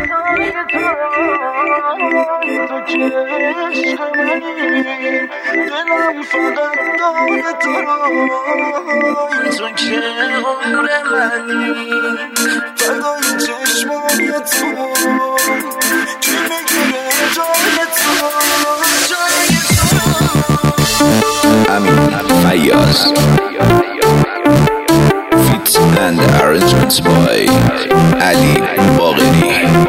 تو که عشق منی، دلم فقط داره تو که عمر منی، فدای چشمای تو کی میگیره جای تو. Amin Fayyaz Fit and arrangements by Ali Bagheri.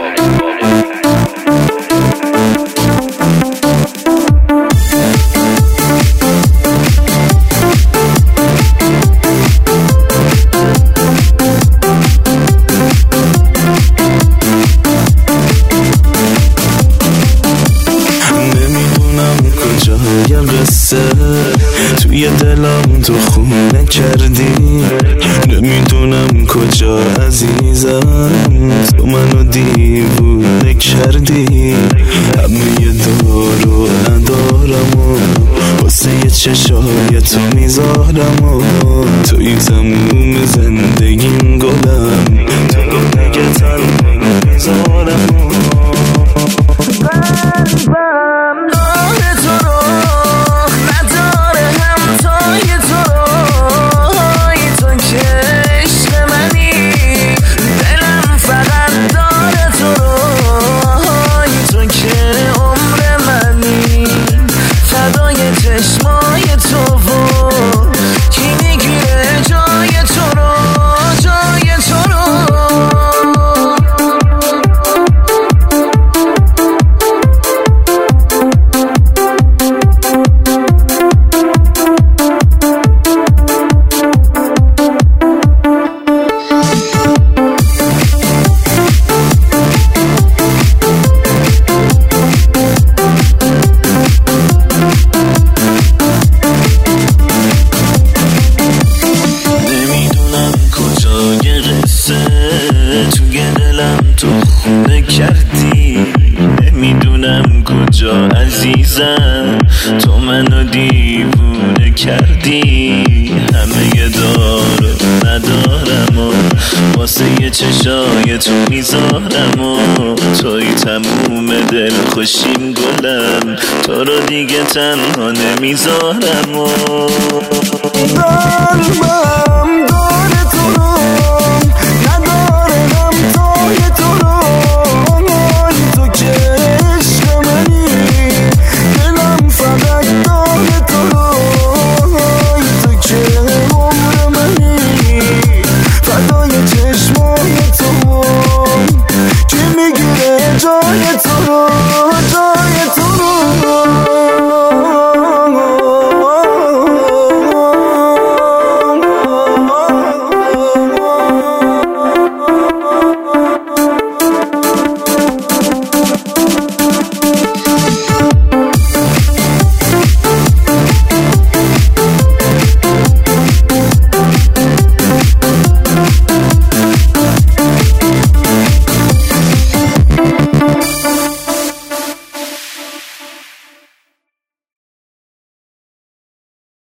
توی دلم تو خونه کردی، نمیدونم کجا عزیزم، تو منو دیوونه کردی. همه دارو ندارم و واسه یه چشای تو میذارم و توی تموم زندگیم گلم، تو رو نگه تنها میذارم و تو خونه کردی، نمیدونم کجا عزیزم، تو منو دیوونه کردی. همه دارو ندارم و واسه یه چشای تو میذارم و توی تموم دل خوشیم گلم، تو رو دیگه تنها نمیذارم و